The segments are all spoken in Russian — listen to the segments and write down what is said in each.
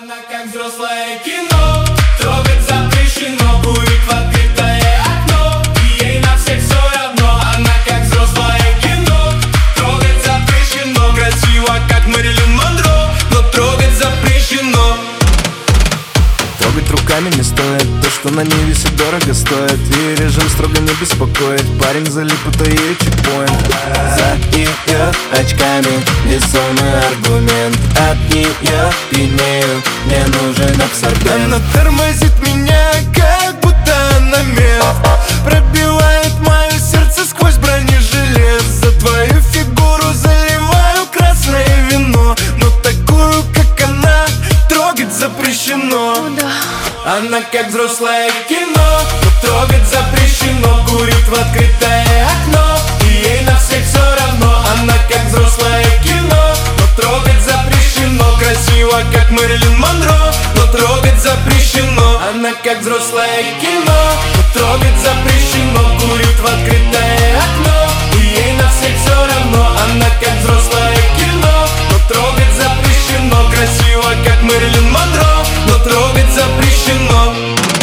Она как взрослое кино, трогать запрещено, курит в открытое окно, и ей на всех все равно. Она как взрослое кино, трогать запрещено, красиво как Мэрилин Монро, но трогать запрещено. Трогать руками не стоит, то, что на ней висит, дорого стоит. Ее режим строго не беспокоит, парень залип, это ее чекпоинт. За ее очками весомый аргумент, от нее пьянею, мне нужен абсорбент. Она тормозит меня, как будто она мент, пробивает мое сердце сквозь бронежилет. За твою фигуру заливаю красное вино, но такую, как она, трогать запрещено. Она как взрослое кино, но трогать запрещено, курит в открытое окно, и ей на всех все равно. Она как взрослое кино, но трогать запрещено, красиво как Мэрилин Монро, но трогать запрещено. Она как взрослое кино, но трогать запрещено, курит в открытое окно, и ей на всех все равно. Она как взрослое кино, но трогать запрещено, красиво как Мэрилин Монро, но трогать запрещено.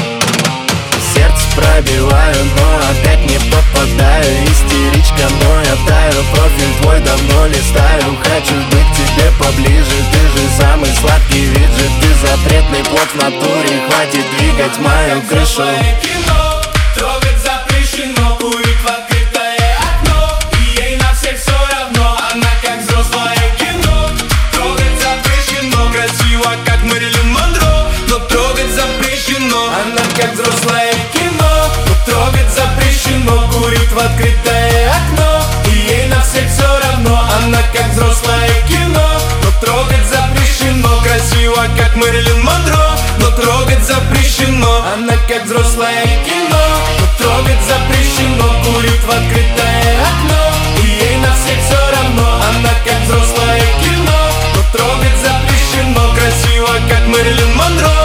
Сердце пробиваю, но опять не попадаю. Истеричка, но я таю, профиль твой давно листаю. Хочу быть к тебе поближе, ты же самый сладкий виджет. Ты запретный плод в натуре, хватит двигать мою крышу. Кино, трогать запрещено, курит в открытое окно, и ей на всех все равно. Она как взрослое кино, трогать запрещено, красиво как Мэрилин Монро, но трогать запрещено. Она как взрослое кино, но трогать запрещено, курит в открытое окно, и ей на всех все равно. Она как взрослое кино, но трогать запрещено, красиво как Мэрилин Монро, но трогать запрещено. Она как взрослое кино, но трогать запрещено, курит в открытое окно, и ей на всех все равно. Она как взрослое кино, но трогать запрещено, красиво как Мэрилин Монро,